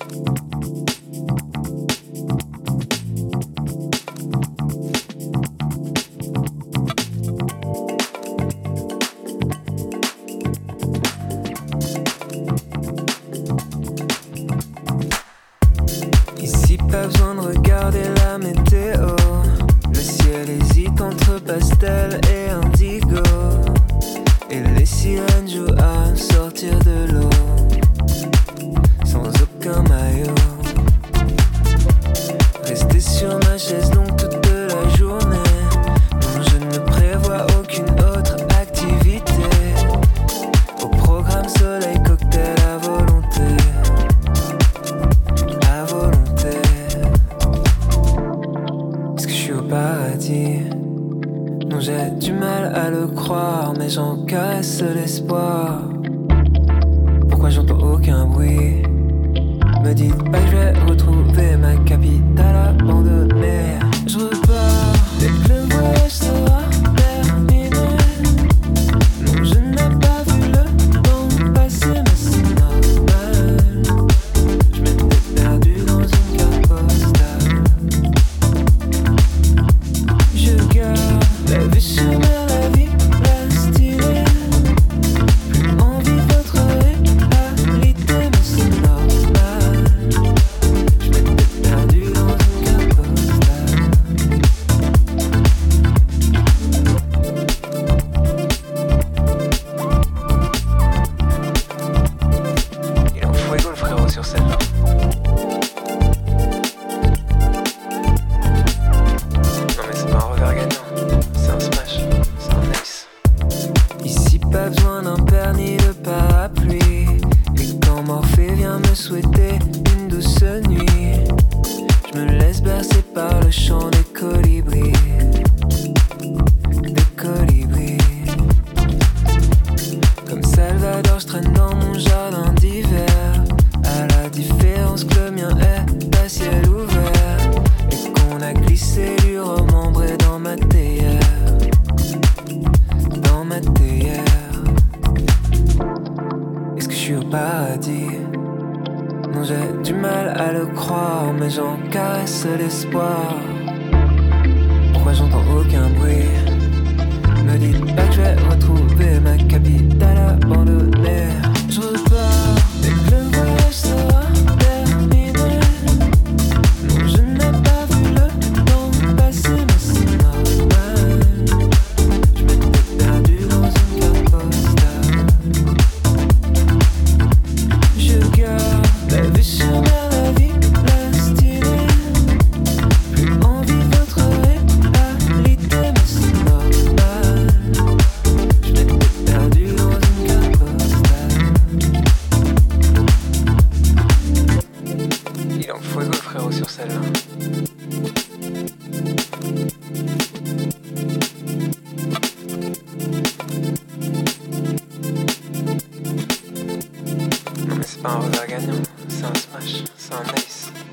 Ici pas besoin de regarder la météo. Le ciel hésite entre pastel et indigo. Et les sirènes jouent à sortir de l'eau sans aucun maillot. Rester sur ma chaise donc toute la journée. Non, je ne prévois aucune autre activité. Au programme soleil, cocktail à volonté. À volonté. Est-ce que je suis au paradis? Non, j'ai du mal à le croire, mais j'en caresse l'espoir. Pourquoi j'entends aucun bruit? Me dites pas que je vais retrouver ma capitale abandonnée. Je repars dès que le voyage sera terminé. Non, je n'ai pas vu le temps passer, mais c'est normal. Je m'étais perdu dans une carte postale. Je garde la vue sur mer, la vie reste stylée. Plus envie de votre réalité, mais c'est normal. Je m'étais perdu dans une carte postale. Il en fuego le frérot sur celle-là. Non mais c'est pas un revers gagnant, c'est un smash, c'est un ace. Ici pas besoin d'un père ni de parapluie. Et quand Morphée vient me souhaiter une douce nuit, je me laisse bercer par le chant des colibris. Des colibris. Comme Salvador, je traîne dans mon jardin d'hiver. À la différence que le mien est à ciel ouvert. Et qu'on a glissé du remembré dans ma théière. Dans ma théière. Est-ce que je suis au paradis? Non, j'ai du mal à le croire, mais j'en caresse l'espoir. Pourquoi j'entends aucun bruit? Me dites pas que je vais retrouver ma capitale abandonnée. Je repars dès que le voyage sera terminé. Non, je n'ai pas vu le temps passer, mais c'est normal. Je m'étais perdu dans une carte postale. Je garde la vue sur mer, la vie reste stylée. Plus envie de votre réalité, mais c'est normal. Je m'étais perdu dans une carte postale. Il en fuego le frérot sur celle-là. Non mais c'est pas un revers gagnant, c'est un smash, c'est un ace.